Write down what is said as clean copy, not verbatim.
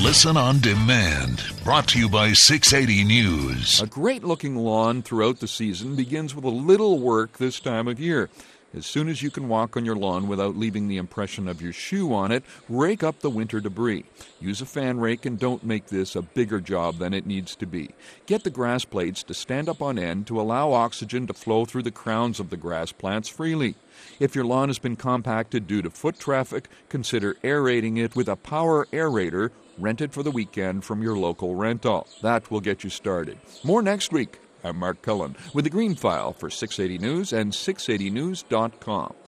Listen on demand. Brought to you by 680 News. A great-looking lawn throughout the season begins with a little work this time of year. As soon as you can walk on your lawn without leaving the impression of your shoe on it, rake up the winter debris. Use a fan rake and don't make this a bigger job than it needs to be. Get the grass blades to stand up on end to allow oxygen to flow through the crowns of the grass plants freely. If your lawn has been compacted due to foot traffic, consider aerating it with a power aerator rented for the weekend from your local rental. That will get you started. More next week. I'm Mark Cullen with the Green File for 680 News and 680news.com.